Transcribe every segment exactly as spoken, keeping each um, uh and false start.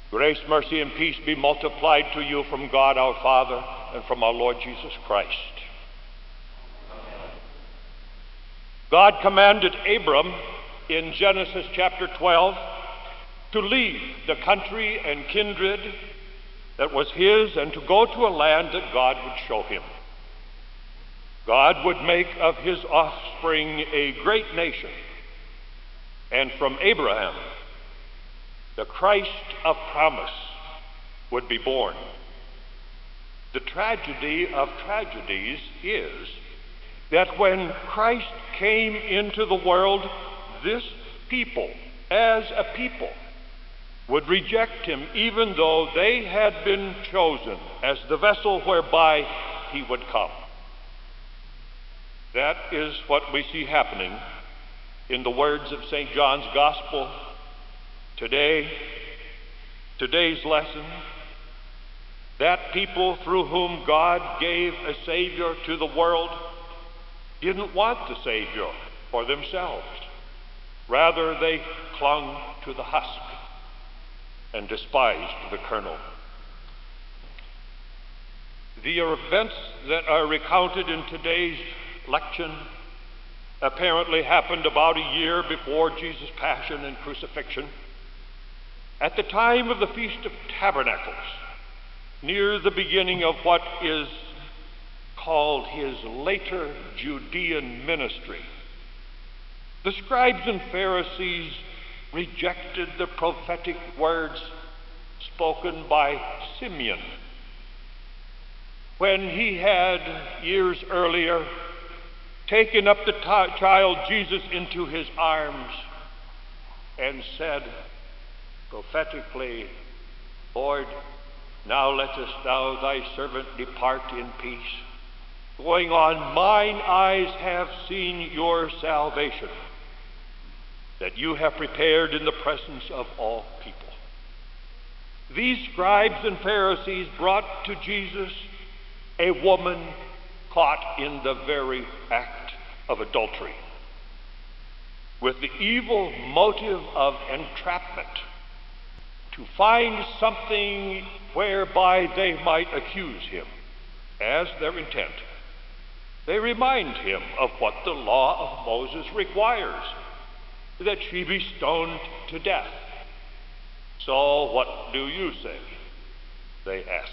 Grace, mercy, and peace be multiplied to you from God our Father and from our Lord Jesus Christ. God commanded Abram in Genesis chapter twelve to leave the country and kindred that was his and to go to a land that God would show him. God would make of his offspring a great nation, and from Abraham the Christ of promise would be born. The tragedy of tragedies is that when Christ came into the world, this people, as a people, would reject him even though they had been chosen as the vessel whereby he would come. That is what we see happening in the words of Saint John's Gospel today, today's lesson. That people through whom God gave a Savior to the world didn't want the Savior for themselves. Rather, they clung to the husk and despised the kernel. The events that are recounted in today's lection apparently happened about a year before Jesus' passion and crucifixion, at the time of the Feast of Tabernacles, near the beginning of what is called his later Judean ministry. The scribes and Pharisees rejected the prophetic words spoken by Simeon when he had, years earlier, taken up the t- child Jesus into his arms and said prophetically, Lord, now lettest thou thy servant depart in peace. Going on, mine eyes have seen your salvation, that you have prepared in the presence of all people. These scribes and Pharisees brought to Jesus a woman caught in the very act of adultery, with the evil motive of entrapment, to find something whereby they might accuse him as their intent. They remind him of what the law of Moses requires, that she be stoned to death. So what do you say? They ask.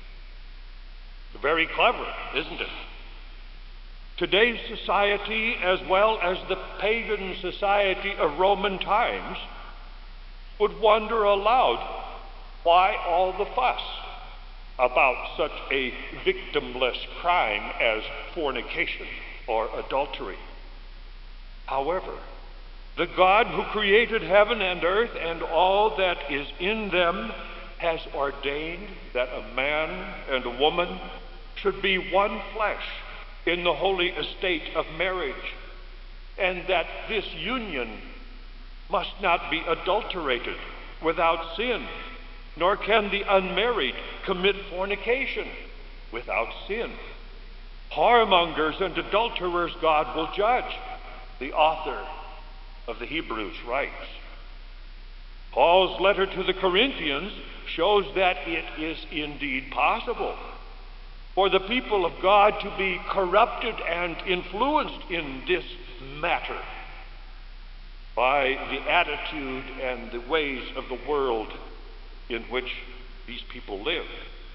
Very clever, isn't it? Today's society, as well as the pagan society of Roman times, would wonder aloud, why all the fuss about such a victimless crime as fornication or adultery? However, the God who created heaven and earth and all that is in them has ordained that a man and a woman should be one flesh in the holy estate of marriage, and that this union must not be adulterated without sin, nor can the unmarried commit fornication without sin. Whoremongers and adulterers God will judge, the author of the Hebrews writes. Paul's letter to the Corinthians shows that it is indeed possible for the people of God to be corrupted and influenced in this matter by the attitude and the ways of the world in which these people live.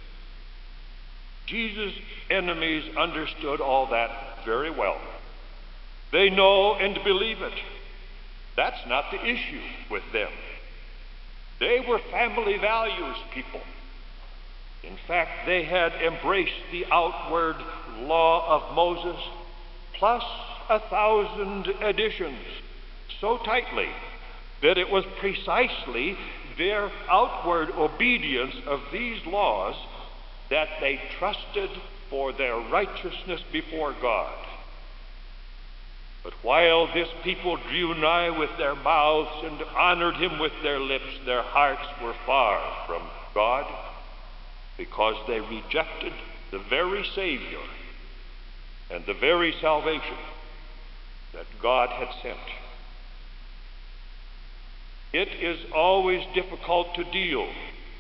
Jesus' enemies understood all that very well. They know and believe it. That's not the issue with them. They were family values people. In fact, they had embraced the outward law of Moses plus a thousand additions so tightly that it was precisely their outward obedience of these laws that they trusted for their righteousness before God. But while this people drew nigh with their mouths and honored him with their lips, their hearts were far from God, because they rejected the very Savior and the very salvation that God had sent. It is always difficult to deal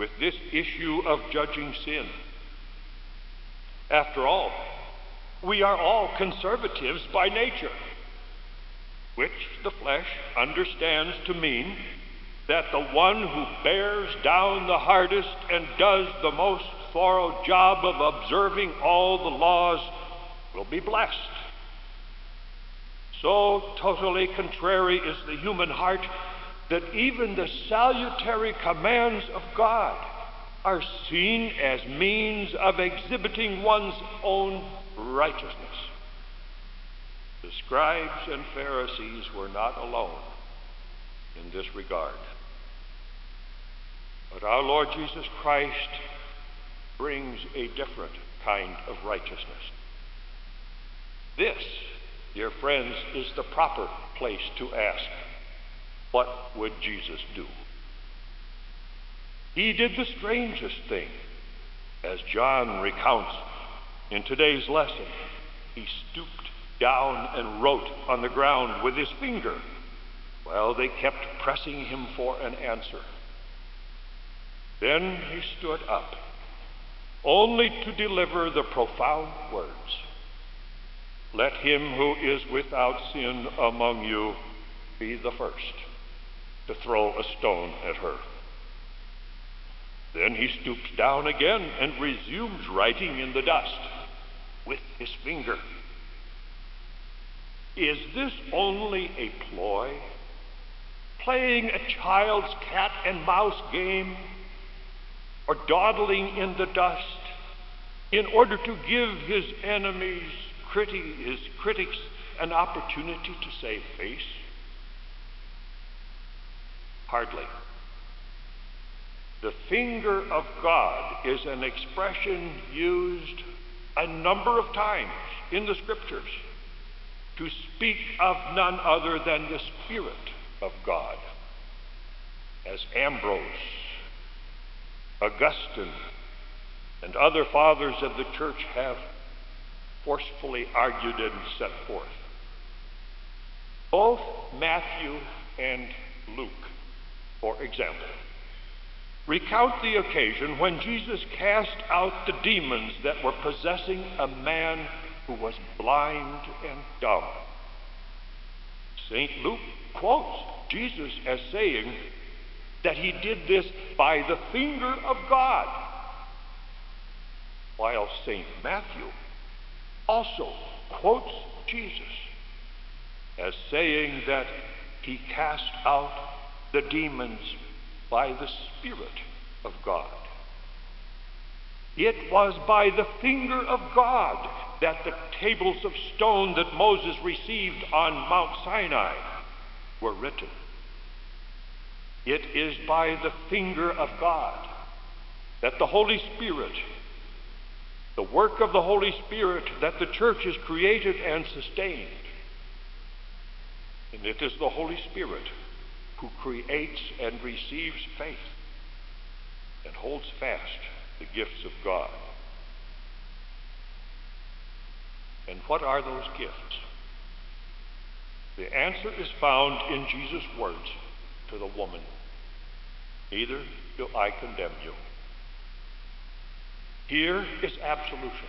with this issue of judging sin. After all, we are all conservatives by nature, which the flesh understands to mean that the one who bears down the hardest and does the most thorough job of observing all the laws will be blessed. So totally contrary is the human heart that even the salutary commands of God are seen as means of exhibiting one's own righteousness. The scribes and Pharisees were not alone in this regard. But our Lord Jesus Christ brings a different kind of righteousness. This, dear friends, is the proper place to ask, what would Jesus do? He did the strangest thing, as John recounts in today's lesson. He stooped down and wrote on the ground with his finger while they kept pressing him for an answer. Then he stood up, only to deliver the profound words, "Let him who is without sin among you be the first to throw a stone at her." Then he stoops down again and resumes writing in the dust with his finger. Is this only a ploy? Playing a child's cat and mouse game? Or dawdling in the dust in order to give his enemies, criti- his critics, an opportunity to save face? Hardly. The finger of God is an expression used a number of times in the Scriptures to speak of none other than the Spirit of God, as Ambrose, Augustine, and other fathers of the church have forcefully argued and set forth. Both Matthew and Luke, for example, recount the occasion when Jesus cast out the demons that were possessing a man who was blind and dumb. Saint Luke quotes Jesus as saying that he did this by the finger of God, while Saint Matthew also quotes Jesus as saying that he cast out the demons by the Spirit of God. It was by the finger of God that the tables of stone that Moses received on Mount Sinai were written. It is by the finger of God that the Holy Spirit, the work of the Holy Spirit, that the church is created and sustained. And it is the Holy Spirit who creates and receives faith and holds fast the gifts of God. And what are those gifts? The answer is found in Jesus' words to the woman, "Neither do I condemn you." Here is absolution.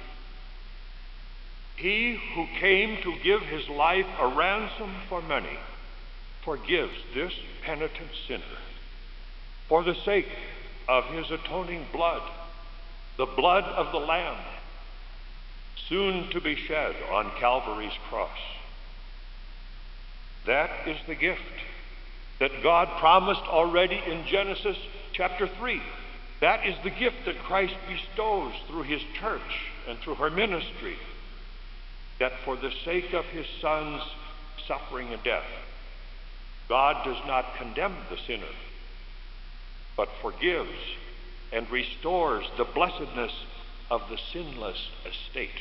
He who came to give his life a ransom for many forgives this penitent sinner for the sake of his atoning blood, the blood of the Lamb, soon to be shed on Calvary's cross. That is the gift that God promised already in Genesis chapter three. That is the gift that Christ bestows through his church and through her ministry, that for the sake of his Son's suffering and death, God does not condemn the sinner, but forgives and restores the blessedness of the sinless estate.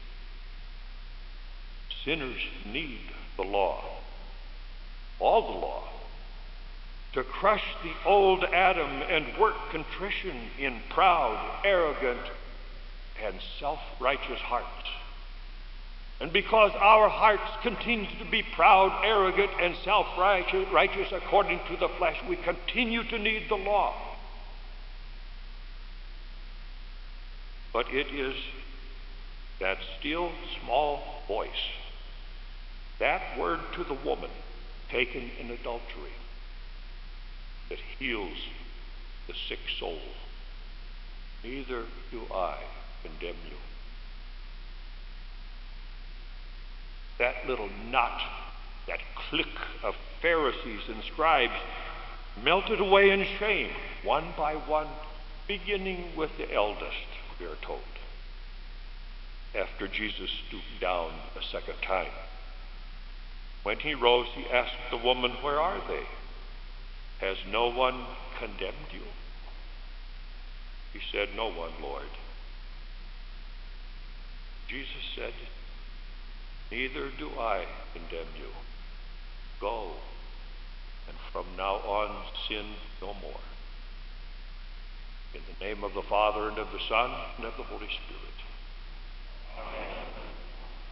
Sinners need the law, all the law, to crush the old Adam and work contrition in proud, arrogant, and self-righteous hearts. And because our hearts continue to be proud, arrogant, and self-righteous according to the flesh, we continue to need the law. But it is that still small voice, that word to the woman taken in adultery, that heals the sick soul. Neither do I condemn you. That little knot, that clique of Pharisees and scribes melted away in shame, one by one, beginning with the eldest, we are told, after Jesus stooped down a second time. When he rose, he asked the woman, "Where are they? Has no one condemned you?" He said, "No one, Lord." Jesus said, "Neither do I condemn you. Go, and from now on sin no more. In the name of the Father, and of the Son, and of the Holy Spirit."